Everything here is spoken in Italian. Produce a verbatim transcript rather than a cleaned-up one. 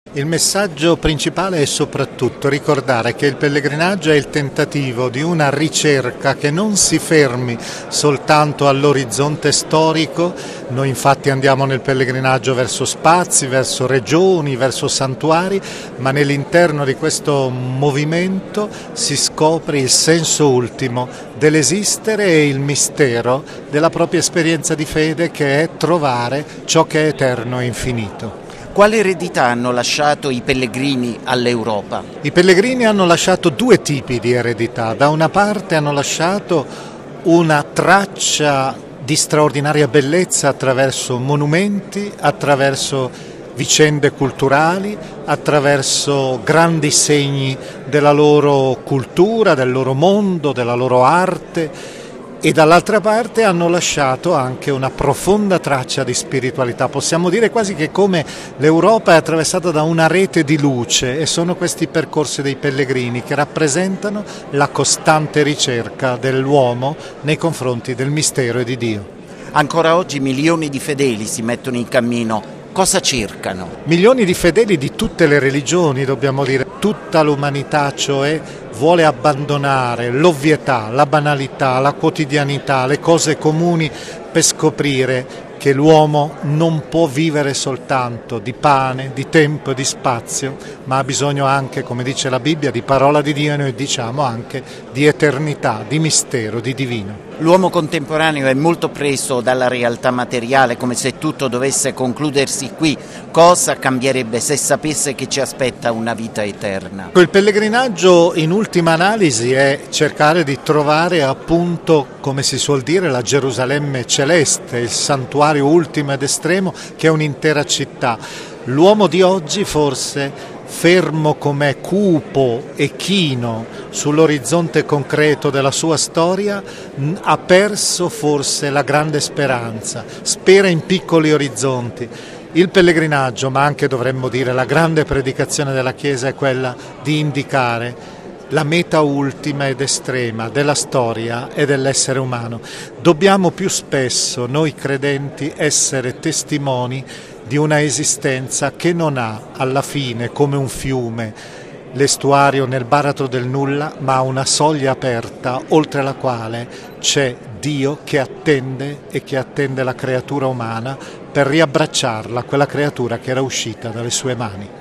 Il messaggio principale è soprattutto ricordare che il pellegrinaggio è il tentativo di una ricerca che non si fermi soltanto all'orizzonte storico. Noi infatti andiamo nel pellegrinaggio verso spazi, verso regioni, verso santuari, ma nell'interno di questo movimento si scopre il senso ultimo dell'esistere e il mistero della propria esperienza di fede, che è trovare ciò che è eterno e infinito. Quale eredità hanno lasciato i pellegrini all'Europa? I pellegrini hanno lasciato due tipi di eredità. Da una parte hanno lasciato una traccia di straordinaria bellezza attraverso monumenti, attraverso vicende culturali, attraverso grandi segni della loro cultura, del loro mondo, della loro arte. E dall'altra parte hanno lasciato anche una profonda traccia di spiritualità. Possiamo dire quasi che come l'Europa è attraversata da una rete di luce, e sono questi percorsi dei pellegrini che rappresentano la costante ricerca dell'uomo nei confronti del mistero e di Dio. Ancora oggi milioni di fedeli si mettono in cammino. Cosa cercano? Milioni di fedeli di tutte le religioni, dobbiamo dire. Tutta l'umanità, cioè, vuole abbandonare l'ovvietà, la banalità, la quotidianità, le cose comuni, per scoprire che l'uomo non può vivere soltanto di pane, di tempo e di spazio, ma ha bisogno anche, come dice la Bibbia, di parola di Dio, e noi diciamo anche di eternità, di mistero, di divino. L'uomo contemporaneo è molto preso dalla realtà materiale, come se tutto dovesse concludersi qui. Cosa cambierebbe se sapesse che ci aspetta una vita eterna? Il pellegrinaggio, in ultima analisi, è cercare di trovare, appunto, come si suol dire, la Gerusalemme celeste, il santuario ultimo ed estremo, che è un'intera città. L'uomo di oggi, forse, fermo com'è, cupo e chino sull'orizzonte concreto della sua storia, ha perso forse la grande speranza, spera in piccoli orizzonti. Il pellegrinaggio, ma anche dovremmo dire la grande predicazione della Chiesa, è quella di indicare la meta ultima ed estrema della storia e dell'essere umano. Dobbiamo più spesso, noi credenti, essere testimoni di una esistenza che non ha alla fine, come un fiume, l'estuario nel baratro del nulla, ma ha una soglia aperta oltre la quale c'è Dio che attende e che attende la creatura umana per riabbracciarla, quella creatura che era uscita dalle sue mani.